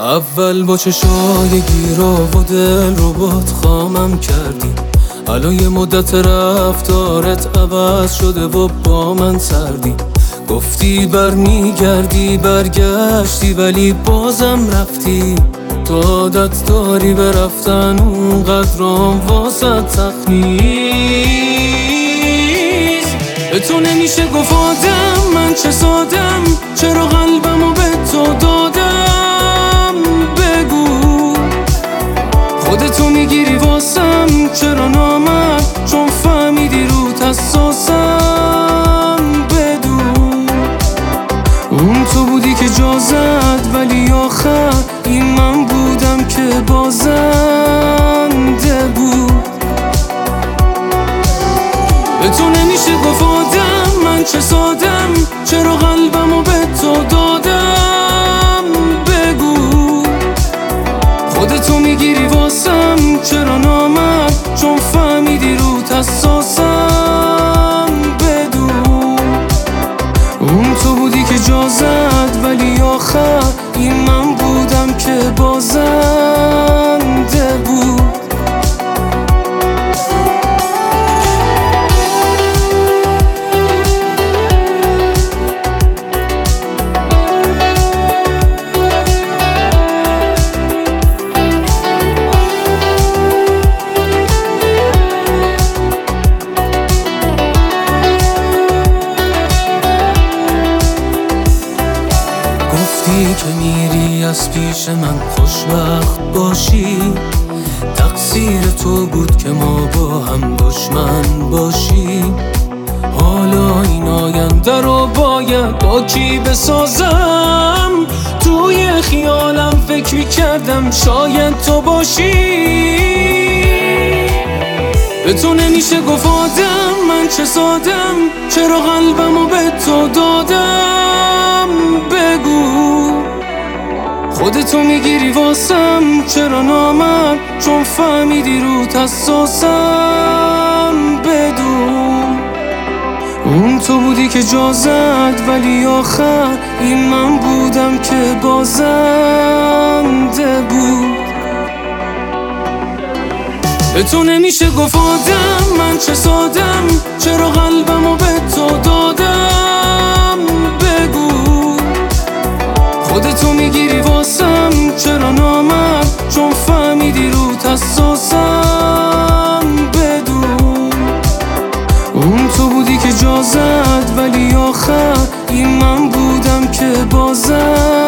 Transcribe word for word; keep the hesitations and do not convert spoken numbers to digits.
اول با چشای گیرا و دل رو باد خامم کردی، الان یه مدت رفتارت عوض شده و با من سردی. گفتی بر میگردی برگشتی ولی بازم رفتی. تو عادت داری به رفتن اونقدرام واسه سخت نیست. به تو نمیشه گفت آدم من چه سادم، چرا قلبمو به تو دادم. بگو خودتو میگیری واسم، چرا نامم چون فهمیدی روت حساسم. بدون اون تو بودی که جا زد ولی آخر این من بودم که بازنده بود. به تو نمیشه گفت آدم من چه سادم، چرا قلبمو به تو دادم. بگو خودتو میگیری واسم، چرا نامم چون فهمیدی روت حساسم. بدون اون تو بودی که جا زد ولی آخر این من بودم که بازنده بود. گفتی که میری از پیش من خوشبخت باشی، تقصیر تو بود که ما با هم دشمن باشیم. حالا این آینده رو باید با کی بسازم؟ توی خیالم فکر میکردم شاید تو باشی. به تو نمیشه گفت آدم من چه سادم، چرا قلبمو به تو دادم. بگو خودتو میگیری واسم، چرا نامم چون فهمیدی روت حساسم. بدون اون تو بودی که جا زد ولی آخر این من بودم که بازنده بود. به تو نمیشه گفت آدم من چه سادم، چرا قلبمو به تو دادم. بگو خودتو میگیری واسم، چرا نامم چون فهمیدی روت حساسم. بدون اون تو بودی که جا زد ولی آخر این من بودم که بازم